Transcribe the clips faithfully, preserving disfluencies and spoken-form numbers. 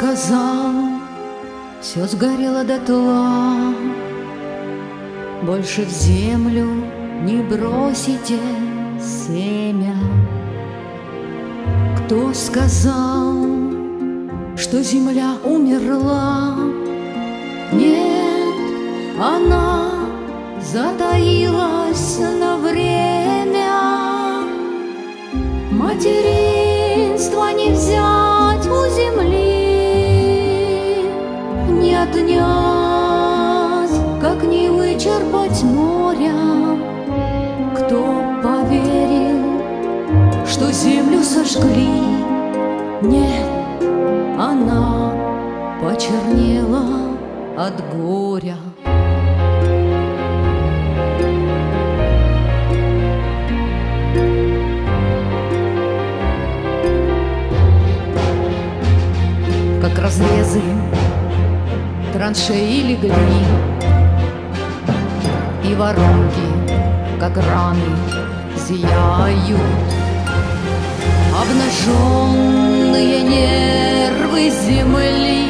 сказал, все сгорело дотла, больше в землю не бросите семя. Кто сказал, что земля умерла? Нет, она затаилась на время. Материнство не взять у земли, не отнять, как не вычерпать моря. Кто поверил, что землю сожгли? Нет, она почернела от горя. Как разрезы траншеи легли, и воронки, как раны, зияют. Обнаженные нервы земли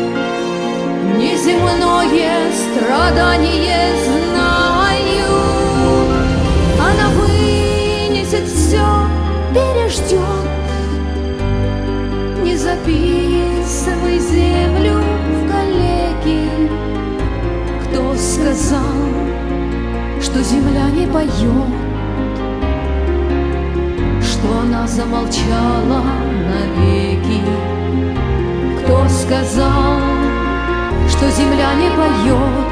неземное страдание знают. Она вынесет все, переждет. Не записывай землю в калеки. Кто сказал, что земля не поет? Что она замолчала навеки? Кто сказал, что земля не поет?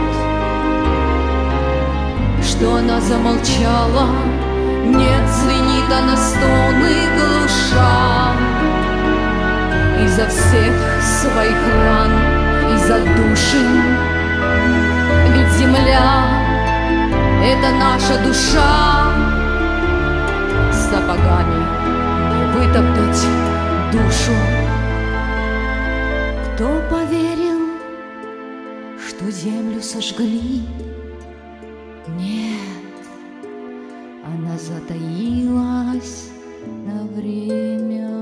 Что она замолчала? Нет, звенит она стоны глуша. Из-за всех своих ран, из-за души. Ведь земля — это наша душа. Сапогами не вытоптать душу. Кто поверил, что землю сожгли? Нет, она затаилась на время.